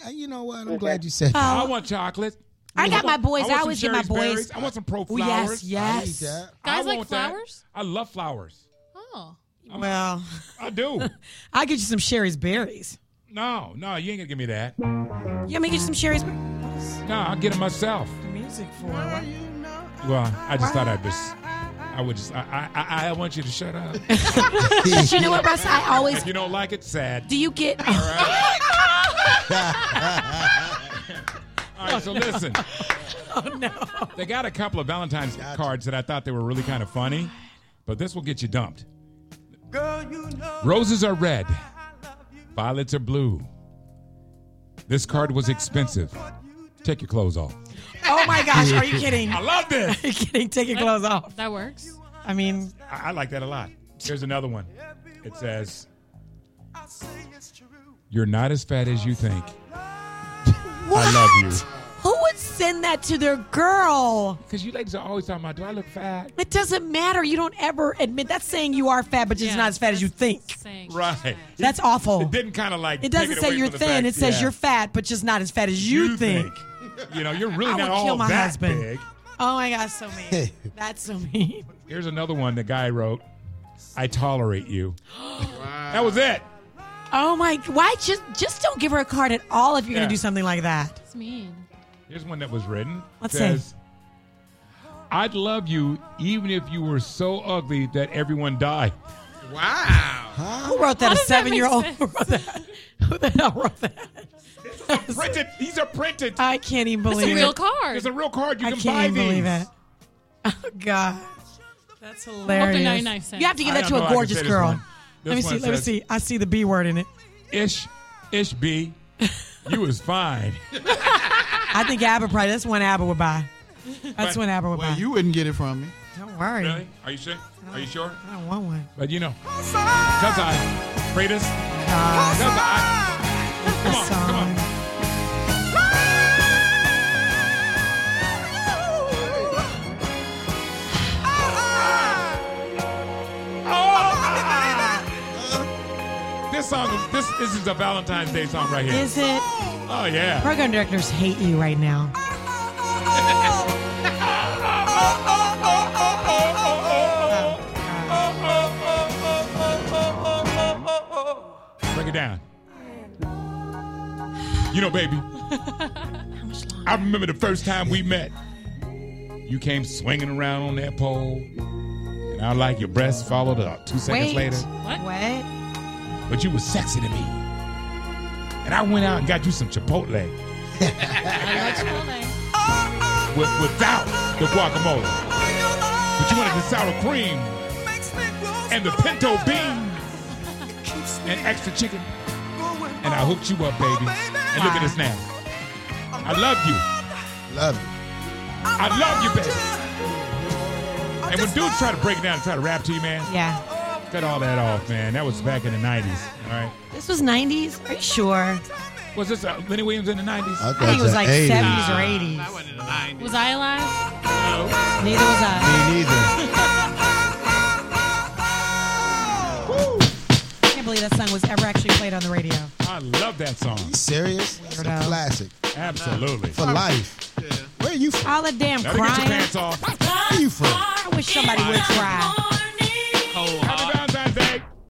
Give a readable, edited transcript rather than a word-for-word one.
You know what? I'm glad you said that. I want chocolate. I got my boys. I want always some get my Sherry's boys. berries. I want some Pro Oh, flowers. yes. I need that. Guys like want that. flowers? I love flowers. Oh. Well, I do. I'll get you some Sherry's berries. No, you ain't gonna give me that. You want me to get you some Sherry's berries? No, I'll get it myself. Music for what? Well, I just thought I want you to shut up. But you know what, Russ? I always. If you don't like it, sad. Do you get? All right, so listen. Oh no. They got a couple of Valentine's cards that I thought they were really kind of funny, but this will get you dumped. Roses are red. Violets are blue. This card was expensive. Take your clothes off. Oh my gosh, are you kidding? I love this. Are you kidding? Take your clothes off. That works. I mean, I like that a lot. Here's another one. It says, "You're not as fat as you think. what? I love you." Who would send that to their girl? Because you ladies are always talking about, do I look fat? It doesn't matter. You don't ever admit. That's saying you are fat, but just not as fat as you think. Right. That's awful. It didn't kind of like. It doesn't take say away you're from the thin. fact- It says yeah. you're fat, but just not as fat as you think. You know, you're really I not would all kill my that husband. big. Oh my gosh, so mean. That's so mean. Here's another one the guy wrote. I tolerate you. That was it. Oh my! Why just don't give her a card at all if you're gonna do something like that. That's mean. Here's one that was written. Let's It says, I'd love you even if you were so ugly that everyone died. Wow. Who wrote that? How A does that make 7-year-old? sense? Who wrote that? Who the hell wrote that? Printed. These are printed. I can't even It's believe a it. real card. It's a real card. You I can can't buy even these. believe it. Oh God, that's I hope hilarious. they're 99 cents. You have to give I that don't to know a I can gorgeous say this girl. one. Let me This see. one Let me says- see. I see the B word in it. Ish B. You was fine. I think Abba probably. That's one Abba would buy. That's one Abba would Well, buy. you wouldn't get it from me. Don't worry. Really? Are you sure? Are you sure? I don't want one. But you know, because I, Freitas, because I, come on, come on. This song, this is a Valentine's Day song right here. Is it? Oh yeah. Program directors hate you right now. Break it down. You know, baby, I remember the first time we met. You came swinging around on that pole, and I like your breasts followed up 2 seconds later. What? But you was sexy to me. And I went out and got you some Chipotle without the guacamole. But you wanted the sour cream and the pinto beans and extra chicken. And I hooked you up, baby. And look at us now. I love you. Love you. I love you, baby. And when dudes try to break it down and try to rap to you, man, Yeah. cut all that off, man. That was back in the 90s, all right? This was 90s? Are you sure? Was this Lenny Williams in the 90s? I think it was like 80s. 70s or 80s. That wasn't in the 90s. Was I alive? Neither was I. Me neither. I can't believe that song was ever actually played on the radio. I love that song. You serious? It's a Weirdo. classic. Absolutely. For life. Where are you from? All the damn Now to get your crying. pants off. Where are you from? I wish somebody would cry.